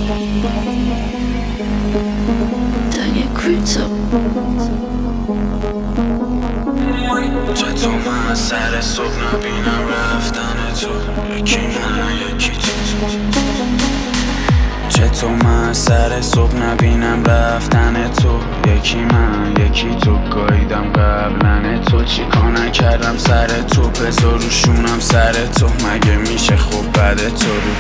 چطور من سر صبح نبینم رفتن تو، یکی من یکی تو. چطور من سر صبح نبینم رفتن تو، یکی من یکی تو. گاییدم قبلن تو، چیکار نکردم سر تو، بذار روشونم سر تو. مگه میشه خوب بعد تو رو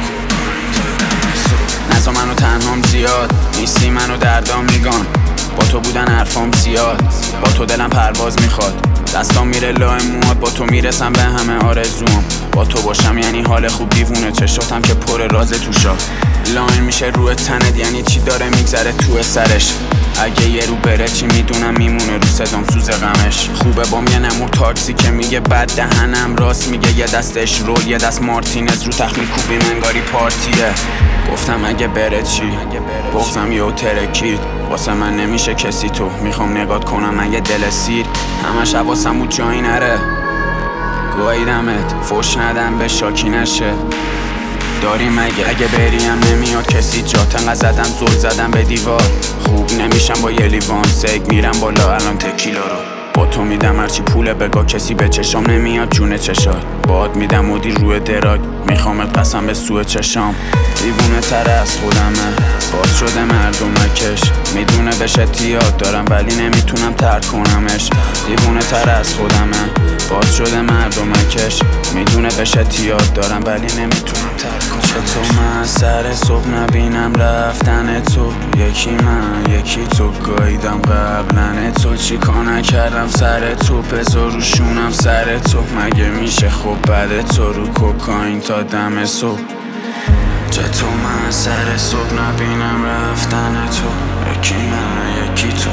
نزا منو تنهام زیاد نیستی، منو دردام میگان. با تو بودن حرفام زیاد، با تو دلم پرواز میخواد. دستام میره لای موات، با تو میرسم به همه آرزوام. با تو باشم یعنی حال خوب، دیوونه چشاتم که پر راز توشا. لاین میشه روی تنت یعنی چی داره میگذره تو سرش. اگه یه رو بره چی میدونم میمونه رو صدام سوز غمش. خوبه بام یه نمور تاکسی که میگه بد دهنم راست میگه. یه دستش رول یه دست مارتینز رو تخت میکوبیم انگاری پارتیه. گفتم اگه بره چی، بغزم یهو ترکید. واسه من نمیشه کسی تو، میخوام نگات کنم اگه دل سیر. همش حواسم بود جایی نره، گاییدمت فوش ندم به شاکی نشه. داری مگه اگه بریم نمیاد کسی جات. انقدر زدم زل زدم به دیوار، خوب نمیشم با یه لیوان. سگ میرم بالا الان تکیلا رو با تو میدم. هرچی پوله بگاه کسی به چشام نمیاد جون چشات. باد میدم مدی روی دراگ، میخوامت قسم به سوی چشام. دیوونه تر از خودمه، باز شده مردمکش. میدونه بهش اعتیاد دارم ولی نمیتونم ترک کنمش. دیوونه تر از خودمه، باز شده مردمکش. میدونه بهش اعتیاد دارم ولی نمیتونم ترک کنمش. چطور من سر صبح نبینم رفتن تو، یکی من یکی تو. گاییدم قبلن تو، چیکار نکردم سر تو، بذار روشونم سر تو. مگه میشه خوب بعد تو رو کوکائین تا دم صبح. چطور من سر صبح نبینم رفتن تو، یکی من یکی تو.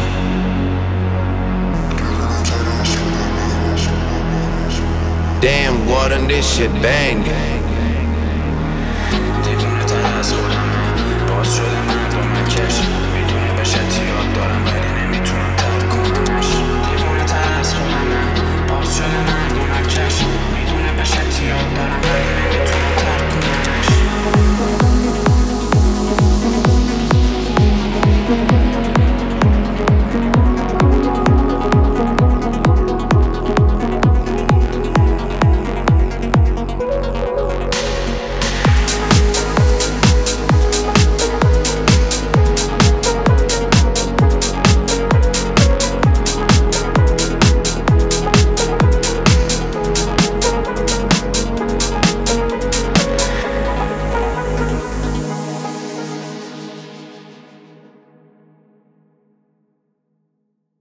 Damn, water, this shit bangin'.